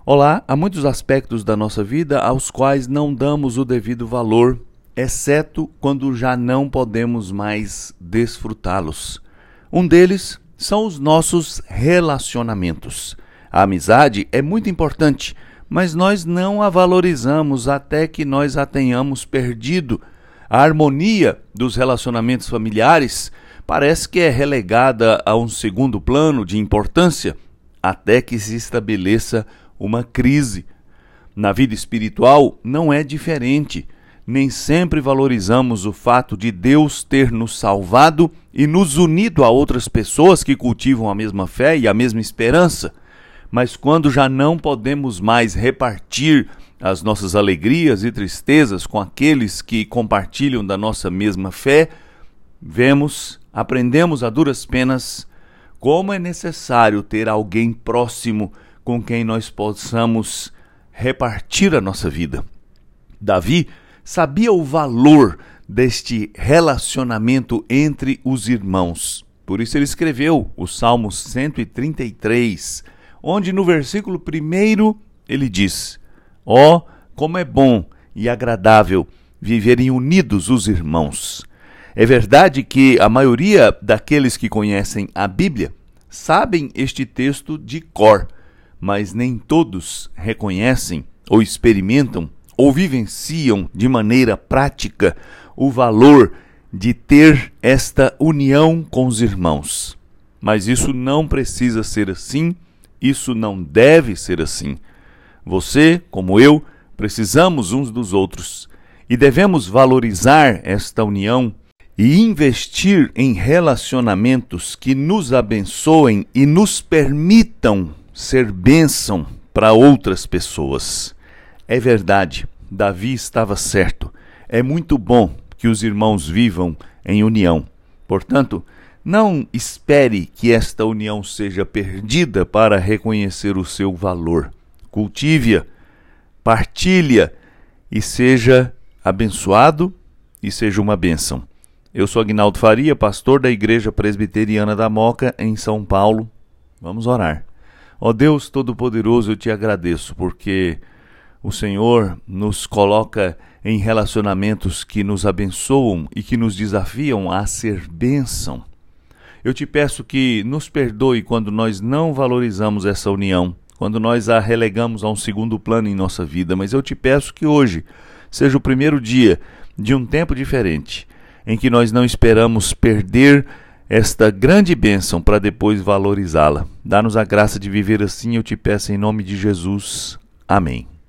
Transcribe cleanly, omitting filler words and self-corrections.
Olá, há muitos aspectos da nossa vida aos quais não damos o devido valor, exceto quando já não podemos mais desfrutá-los. Um deles são os nossos relacionamentos. A amizade é muito importante, mas nós não a valorizamos até que nós a tenhamos perdido. A harmonia dos relacionamentos familiares parece que é relegada a um segundo plano de importância, até que se estabeleça uma crise. Na vida espiritual não é diferente. Nem sempre valorizamos o fato de Deus ter nos salvado e nos unido a outras pessoas que cultivam a mesma fé e a mesma esperança. Mas quando já não podemos mais repartir as nossas alegrias e tristezas com aqueles que compartilham da nossa mesma fé, aprendemos a duras penas como é necessário ter alguém próximo com quem nós possamos repartir a nossa vida. Davi sabia o valor deste relacionamento entre os irmãos. Por isso ele escreveu o Salmo 133, onde no versículo 1 ele diz: Ó, como é bom e agradável viverem unidos os irmãos. É verdade que a maioria daqueles que conhecem a Bíblia sabem este texto de cor, mas nem todos reconhecem ou experimentam ou vivenciam de maneira prática o valor de ter esta união com os irmãos. Mas isso não precisa ser assim, isso não deve ser assim. Você, como eu, precisamos uns dos outros e devemos valorizar esta união e investir em relacionamentos que nos abençoem e nos permitam ser bênção para outras pessoas. É verdade, Davi estava certo. É muito bom que os irmãos vivam em união. Portanto, não espere que esta união seja perdida para reconhecer o seu valor. Cultive-a, partilhe-a e seja abençoado e seja uma bênção. Eu sou Aguinaldo Faria, pastor da Igreja Presbiteriana da Moca, em São Paulo. Vamos orar. Ó Deus Todo-Poderoso, eu te agradeço porque o Senhor nos coloca em relacionamentos que nos abençoam e que nos desafiam a ser bênção. Eu te peço que nos perdoe quando nós não valorizamos essa união, quando nós a relegamos a um segundo plano em nossa vida, mas eu te peço que hoje seja o primeiro dia de um tempo diferente, em que nós não esperamos perder esta grande bênção para depois valorizá-la. Dá-nos a graça de viver assim, eu te peço em nome de Jesus. Amém.